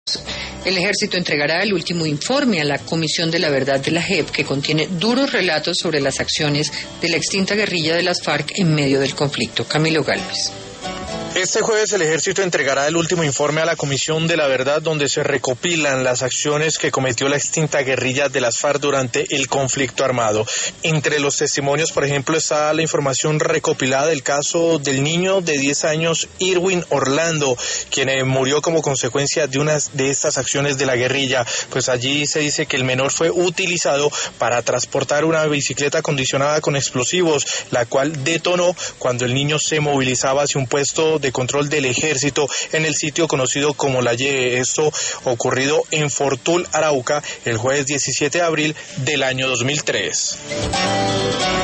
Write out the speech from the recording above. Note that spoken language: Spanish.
El Ejército entregará el último informe a la Comisión de la Verdad de la JEP, que contiene duros relatos sobre las acciones de la extinta guerrilla de las FARC en medio del conflicto. Camilo Gálvez. Este jueves el Ejército entregará el último informe a la Comisión de la Verdad, donde se recopilan las acciones que cometió la extinta guerrilla de las FARC durante el conflicto armado. Entre los testimonios, por ejemplo, está la información recopilada del caso del niño de 10 años, Irwin Orlando, quien murió como consecuencia de una de estas acciones de la guerrilla. Pues allí se dice que el menor fue utilizado para transportar una bicicleta acondicionada con explosivos, la cual detonó cuando el niño se movilizaba hacia un puesto de control del Ejército en el sitio conocido como La Ye. Esto ocurrido en Fortul, Arauca, el jueves 17 de abril del año 2003.